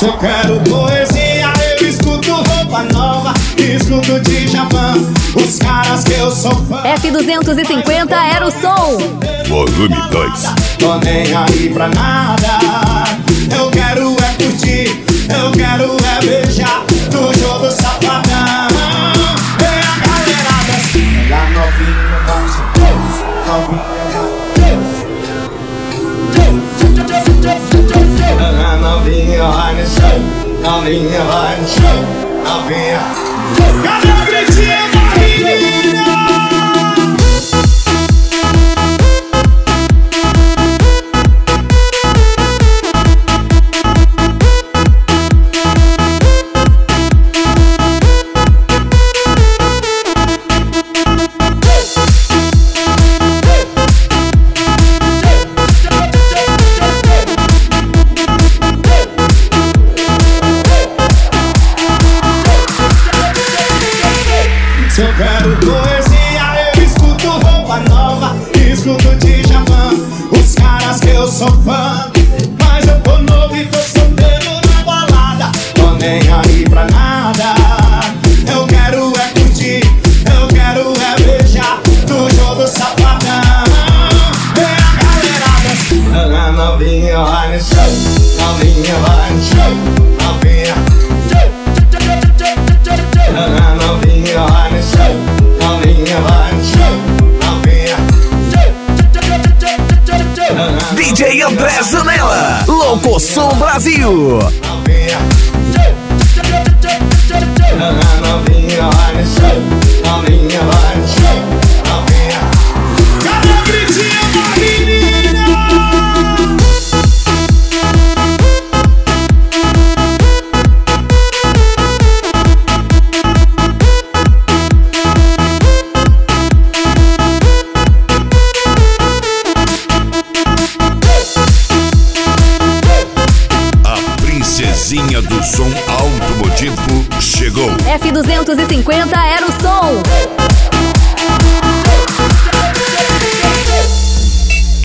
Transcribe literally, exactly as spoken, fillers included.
Se eu quero poesia, eu escuto Roupa Nova, escuto Djavan, os caras que eu sou fã. F duzentos e cinquenta era o som. Volume dois. Tô nem aí pra nada. Eu quero é curtir, eu quero é beijar no jogo safadão. Vem a galerada assim, a novinha vai ser novinha vai. A novinha vai no show, novinha vai no show, novinha. Cadê o gritinho da menina? Se eu quero poesia, eu escuto Roupa Nova, escuto Djavan, os caras que eu sou fã. Mas eu tô novo e tô solteiro na balada, tô nem aí pra nada. Eu quero é curtir, eu quero é beijar no jogo safadão. Vem a galerada assim, a novinha vai no show, novinha vai no show, novinha. A novinha vai no show, novinha vai no show, novinha. D J André Zanella, Locosom Brasil. Novinha. A novinha vai no show, novinha vai no show, novinha. Cadê o gritinho da menina? Princesinha do som automotivo chegou. F duzentos e cinquenta era o som.